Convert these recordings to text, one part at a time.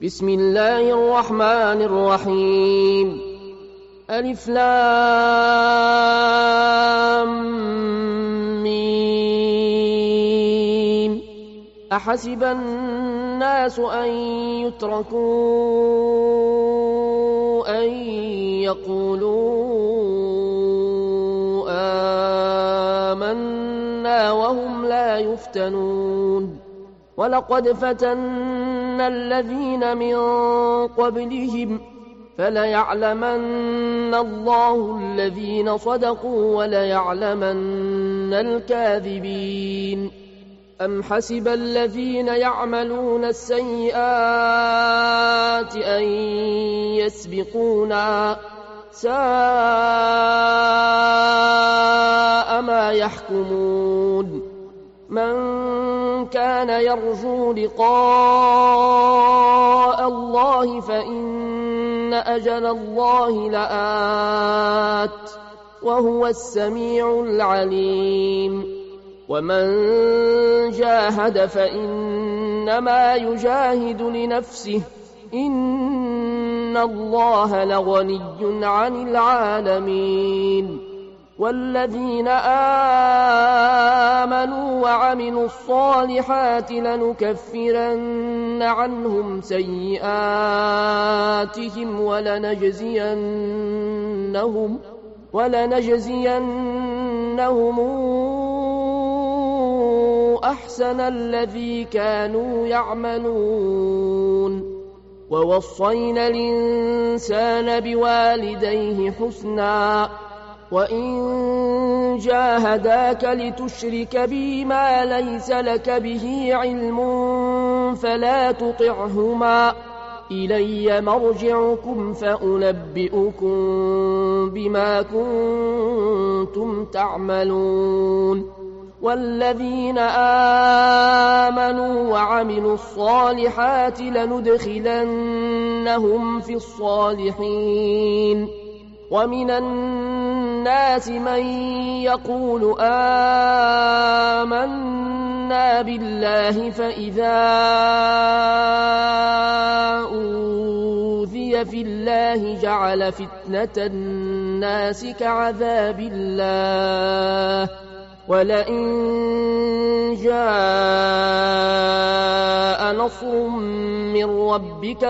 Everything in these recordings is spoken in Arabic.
بسم الله الرحمن الرحيم. ألف لام ميم. أحسب الناس أن يتركوا أن يقولوا آمنا وهم لا يفتنون. ولقد فتنا الذين من قبلهم فليعلمن الله الذين صدقوا وليعلمن الكاذبين. أم حسب الذين يعملون السيئات أن يسبقونا ساء ما يحكمون. من كان يرجو لقاء الله فإن أجل الله لآت وهو السميع العليم. ومن جاهد فإنما يجاهد لنفسه إن الله لغني عن العالمين. والذين آمنوا وعملوا الصالحات لنكفرن عنهم سيئاتهم ولنجزينهم أحسن الذي كانوا يعملون. ووصينا الإنسان بوالديه حسنا وإن جاهداك لتشرك بي ما ليس لك به علم فلا تطعهما إلي مرجعكم فأنبئكم بما كنتم تعملون. والذين آمنوا وعملوا الصالحات لندخلنهم في الصالحين. ومن الناس من يقول آمنا بالله فإذا أوذي في الله جعل فتنة الناس كعذاب الله ولئن جاء نصر من ربك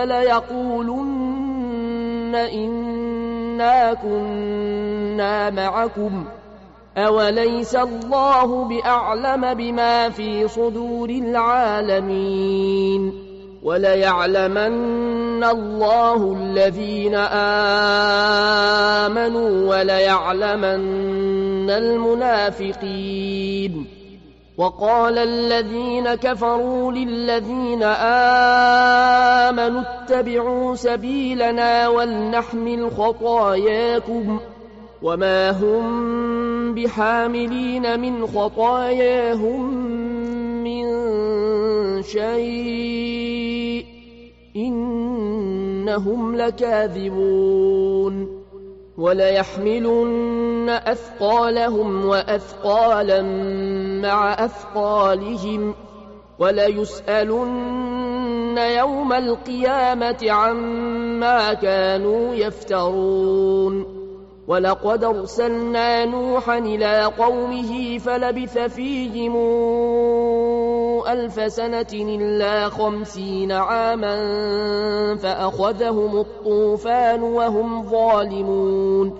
ليقولن إنا كنا معكم أوليس الله بأعلم بما في صدور العالمين. وليعلمن الله الذين آمنوا وليعلمن المنافقين. وقال الذين كفروا للذين آمنوا اتبعوا سبيلنا ولنحمل خطاياكم وما هم بحاملين من خطاياهم من شيء إنهم لكاذبون. وليحملن أثقالهم وأثقالا مع أثقالهم وليسألن يوم القيامة عما كانوا يفترون. ولقد أرسلنا نوحا إلى قومه فلبث فيهم 1000 سنة إلا 50 عاما فأخذهم الطوفان وهم ظالمون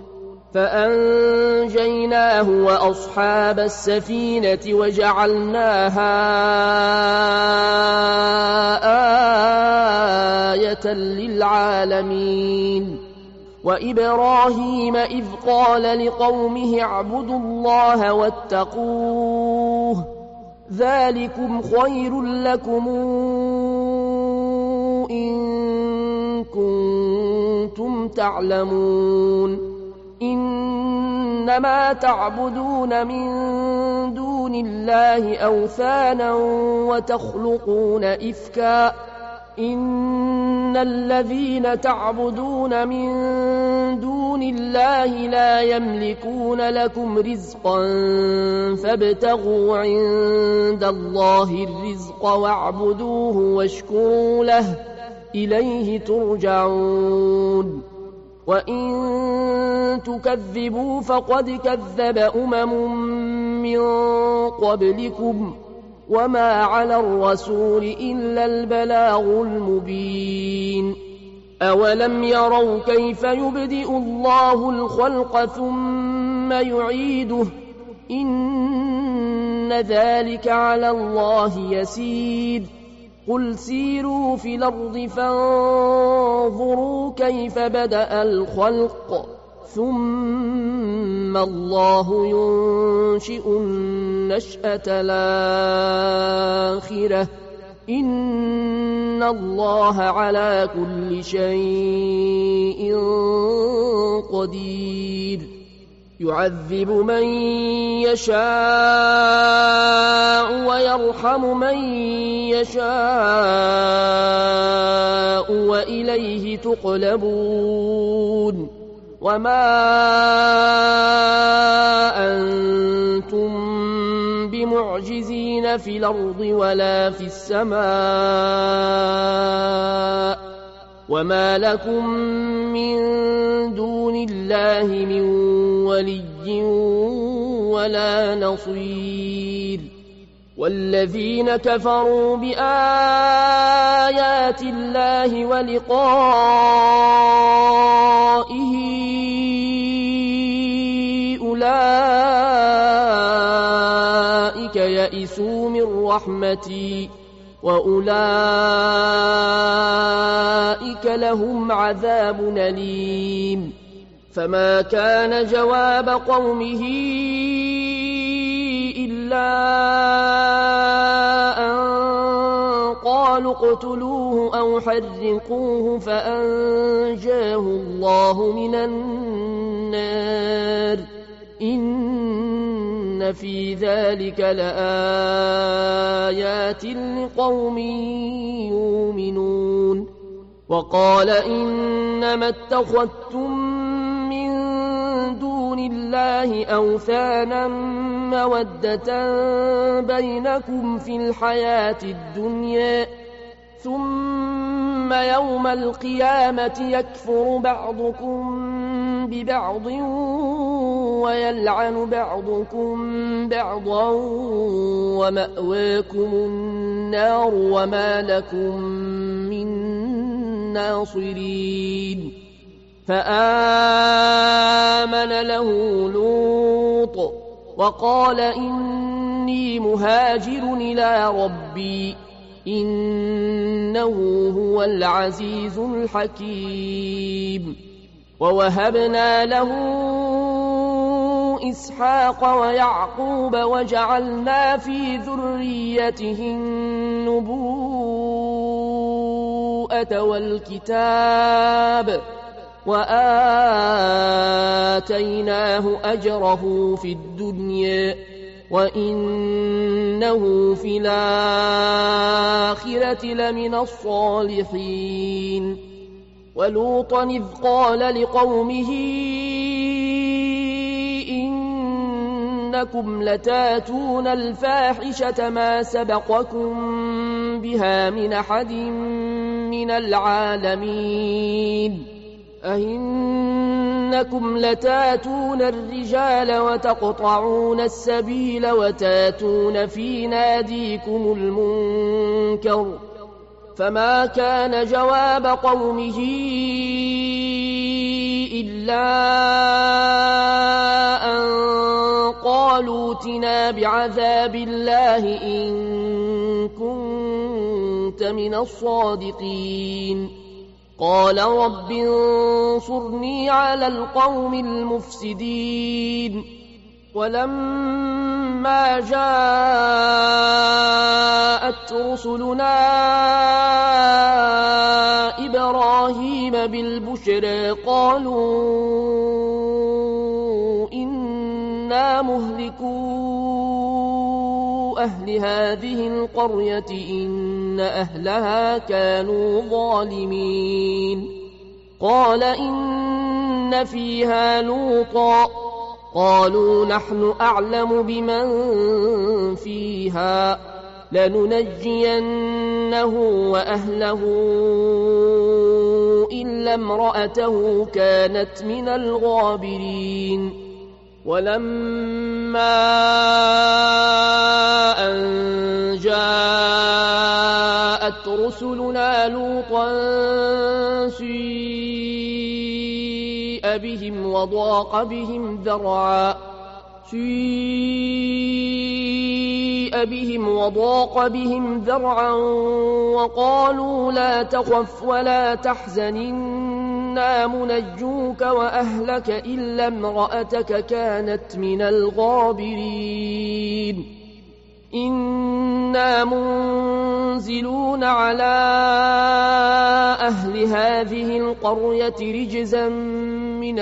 فأنجيناه وأصحاب السفينة وجعلناها آية للعالمين. وإبراهيم إذ قال لقومه اعبدوا الله واتقوه ذلكم خير لكم إن كنتم تعلمون. إنما تعبدون من دون الله أوثانا وتخلقون إفكا إن الذين تعبدون من دون الله لا يملكون لكم رزقا فابتغوا عند الله الرزق واعبدوه واشكروا له إليه ترجعون وإن تكذبوا فقد كذب من قبلكم وما على الرسول إلا البلاغ المبين أولم يروا كيف يبدئ الله الخلق ثم يعيده إن ذلك على الله يسير قل سيروا في الأرض فانظروا كيف بدأ الخلق ثم الله ينشئ النشأة الآخرة إن الله على كل شيء قدير يعذب من يشاء ويرحم من يشاء وإليه تقلبون وما أنتم بمعجزين في الأرض ولا في السماء وما لكم من دون الله من ولي ولا نصير والذين كفروا بآيات الله ولقائه أولئك يئسوا من رحمتي وأولئك لهم عذاب أليم فما كان جواب قومه إلا أن قالوا اقتلوه أو حرقوه فأنجاه الله من النار إن في ذلك لآيات لقوم يؤمنون وقال إنما اتخذتم من دون الله أوثانا مودة بينكم في الحياة الدنيا ثم يوم القيامة يكفر بعضكم ببعض ويلعن بعضكم بعضا ومأواكم النار وما لكم من ناصرين فآمن له لوط وقال إني مهاجر إلى ربي إنه هو العزيز الحكيم ووهبنا له إسحاق ويعقوب وجعلنا في ذريته النبوءة والكتاب وآتيناه أجره في الدنيا وإنه في الآخرة لمن الصالحين ولوطا إذ قال لقومه إنكم لتاتون الفاحشة ما سبقكم بها من أحد من العالمين أئنكم لتاتون الرجال وتقطعون السبيل وتاتون في ناديكم المنكر فما كان جواب قومه إلا أن قالوا ائتنا بعذاب الله إن كنت من الصادقين قال رب انصرني على القوم المفسدين ولما جاءت رسلنا إبراهيم بالبشرى قالوا إنا مهلكو أهل هذه القرية إن أهلها كانوا ظالمين قال إن فيها لوطا قالوا نحن أعلم بمن فيها لننجينه وأهله إلا امرأته كانت من الغابرين ولما أن جاءت رسلنا لوطا سيء بهم وضاق بهم ذرعا وقالوا لا تخف ولا تحزن إنا منجوك وأهلك إلا امرأتك كانت من الغابرين إنا منزلون على أهل هذه القرية رجزا من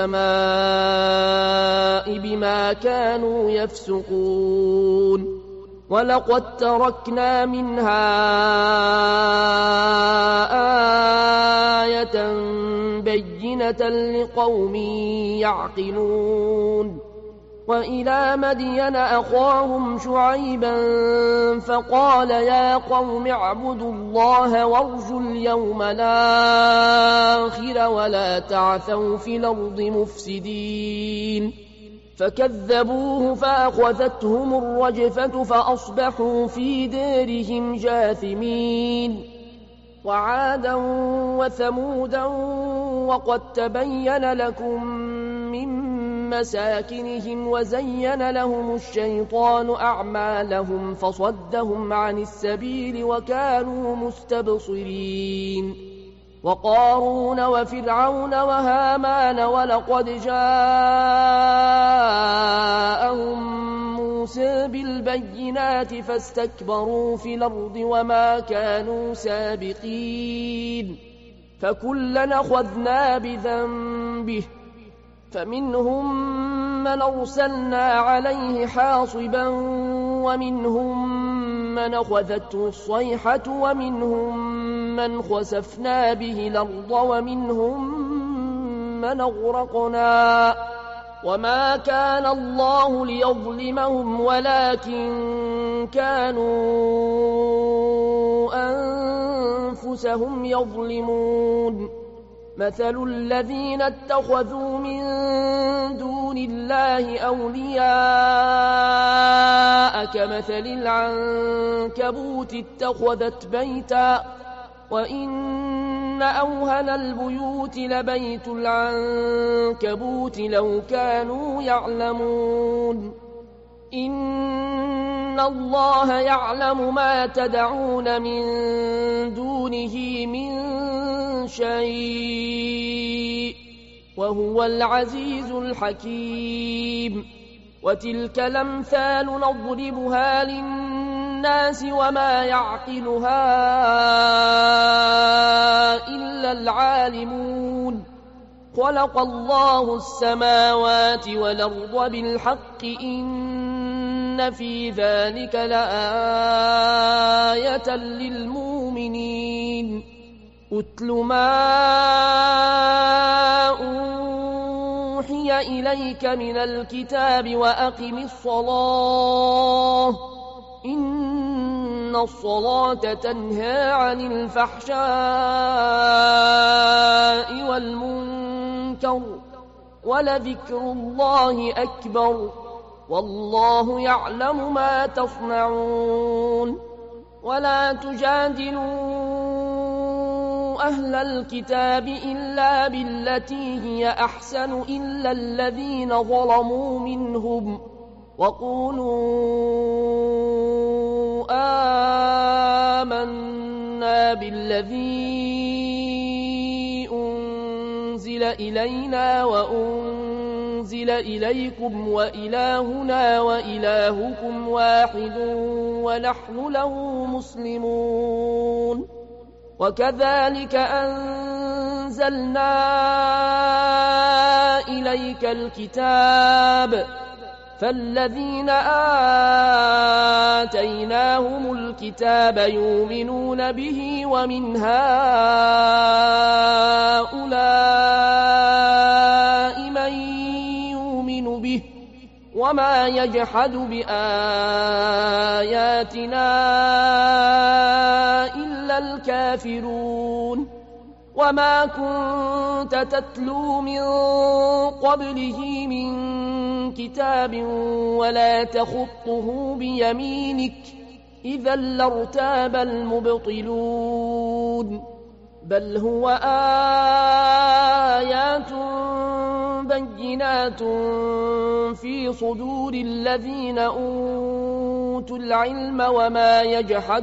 السماء بما كانوا يفسقون ولقد تركنا منها آية بينة لقوم يعقلون وإلى مدين أخاهم شعيبا فقال يا قوم اعبدوا الله وارجوا اليوم الآخر ولا تعثوا في الأرض مفسدين فكذبوه فأخذتهم الرجفة فأصبحوا في دارهم جاثمين وعادا وثمودا وقد تبين لكم من مساكنهم وزين لهم الشيطان أعمالهم فصدهم عن السبيل وكانوا مستبصرين وقارون وفرعون وهامان ولقد جاءهم موسى بالبينات فاستكبروا في الأرض وما كانوا سابقين فكلا أخذنا بذنبه فمنهم من أرسلنا عليه حاصبا ومنهم من أخذته الصيحة ومنهم من خسفنا به الأرض ومنهم من أغرقنا وما كان الله ليظلمهم ولكن كانوا أنفسهم يظلمون مثل الذين اتخذوا من دون الله أولياء كمثل العنكبوت اتخذت بيتا وإن أوهن البيوت لبيت العنكبوت لو كانوا يعلمون إن الله يعلم ما تدعون من دونه من شيء وهو العزيز الحكيم وتلك الأمثال نضربها للناس وما يعقلها إلا العالمون خلق الله السماوات والأرض بالحق إن في ذلك لآية للمؤمنين أتل ما أوحي إليك من الكتاب وأقم الصلاة إن الصلاة تنهى عن الفحشاء والمنكر ولذكر الله أكبر والله يعلم ما تصنعون ولا تجادلوا أهل الكتاب إلا بالتي هي أحسن إلا الذين ظلموا منهم وقولوا آمنا بالذي أنزل إلينا وأنزل إليكم وإلهنا وإلهكم واحد ونحن له مسلمون وكذلك أنزلنا إليك الكتاب فالذين آتيناهم الكتاب يؤمنون به ومن هؤلاء من يؤمن به وما يجحد بآياتنا إلا الكافرون وما كنت تتلو من قبله من كتاب ولا تخطه بيمينك إذا لارتاب المبطلون بل هو آيات بينات في صدور الذين أوتوا العلم وما يجحد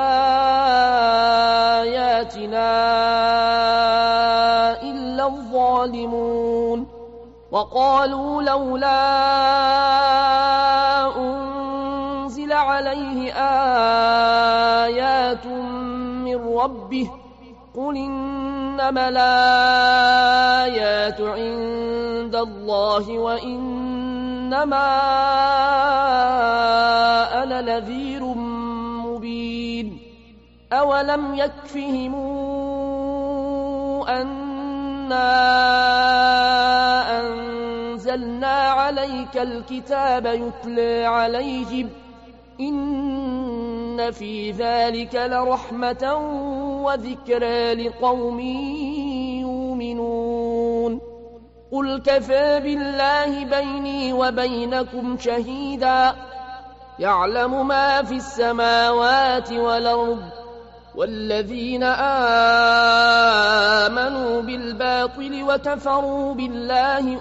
بآياتنا إلا الظالمون وقالوا لولا أنزل عليه آيات من ربه قل إنما الآيات عند الله وإنما أنا نذير مبين أولم يكفهم أنا أنزلنا عليك الكتاب يتلى عليهم إن في ذلك لرحمة وذكرى لقوم يؤمنون قل كفى بالله بيني وبينكم شهيدا يعلم ما في السماوات والأرض والذين آمنوا بالباطل وكفروا بالله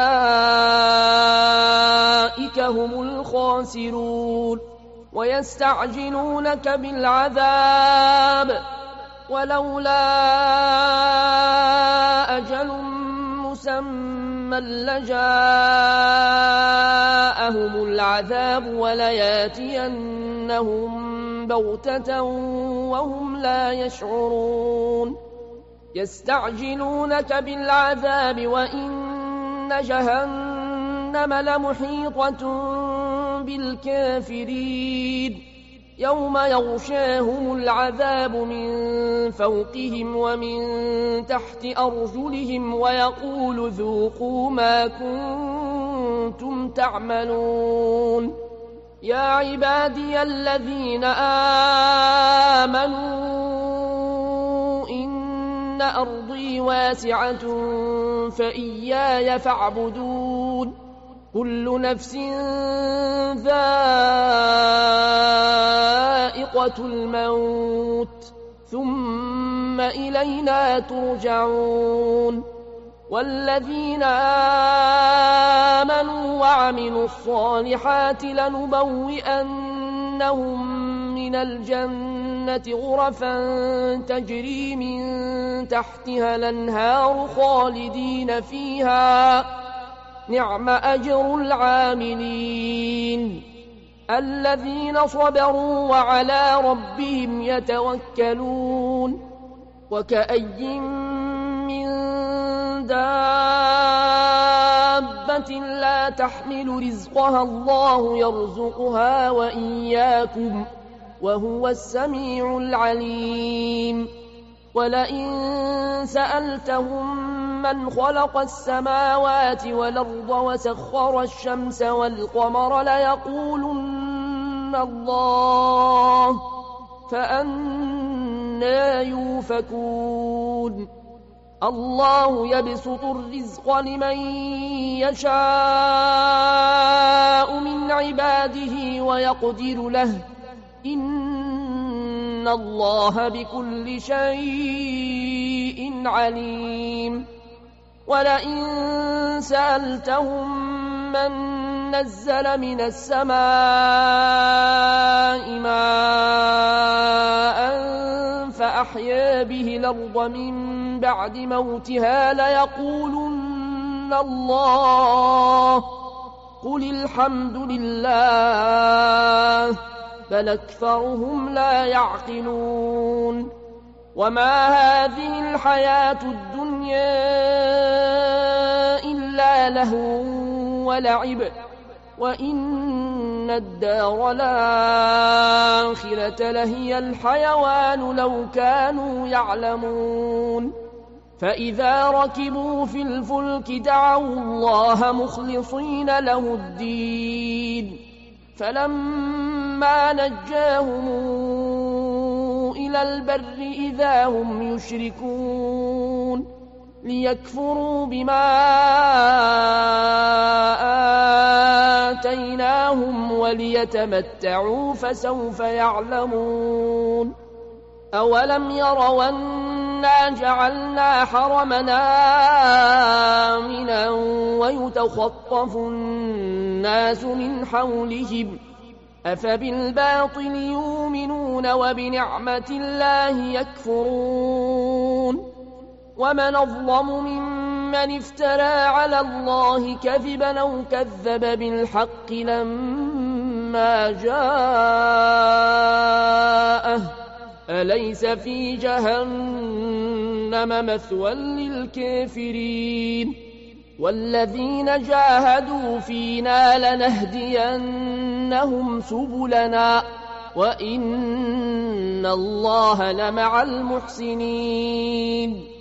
أولئك هم الخاسرون ويستعجلونك بالعذاب ولولا أجل مسمى لجاءهم العذاب ولياتينهم بغتة وهم لا يشعرون يستعجلونك بالعذاب وإن جهنم لمحيطة بالكافرين يوم يغشاهم العذاب من فوقهم ومن تحت أرجلهم ويقول ذوقوا ما كنتم تعملون يا عبادي الذين آمنوا إن أرضي واسعة فإياي فاعبدون كل نفس ذائقة الموت ثم إلينا ترجعون والذين آمنوا وعملوا الصالحات لنبوئنهم من الجنة غرفا تجري من تحتها الأنهار خالدين فيها نعم أجر العاملين الذين صبروا وعلى ربهم يتوكلون وكأي من دابة لا تحمل رزقها الله يرزقها وإياكم وهو السميع العليم ولئن سألتهم من خلق السماوات والأرض وسخر الشمس والقمر ليقولن الله فأنى يوفكون الله يبسط الرزق لمن يشاء من عباده ويقدر له إن الله بكل شيء عليم ولئن سألتهم من نزل من السماء ماء فأحيا به الأرض من بعد موتها ليقولن الله قل الحمد لله بل أكثرهم لا يعقلون وما هذه الحياة الدنيا إلا لهو ولعب وإن الدار الآخرة لهي الحيوان لو كانوا يعلمون فإذا ركبوا في الفلك دعوا الله مخلصين له الدين فلما نجاهم إلى إلى البر إذا هم يشركون ليكفروا بما آتيناهم وليتمتعوا فسوف يعلمون أولم يروا أنا جعلنا حرمنا آمنا ويتخطف الناس من حولهم أفبالباطل يؤمنون وبنعمة الله يكفرون ومن أظلم ممن افترى على الله كذبا أو كذب بالحق لما جاءه أليس في جهنم مثوى للكافرين والذين جاهدوا فينا لنهدينهم سبلنا وإن الله لمع المحسنين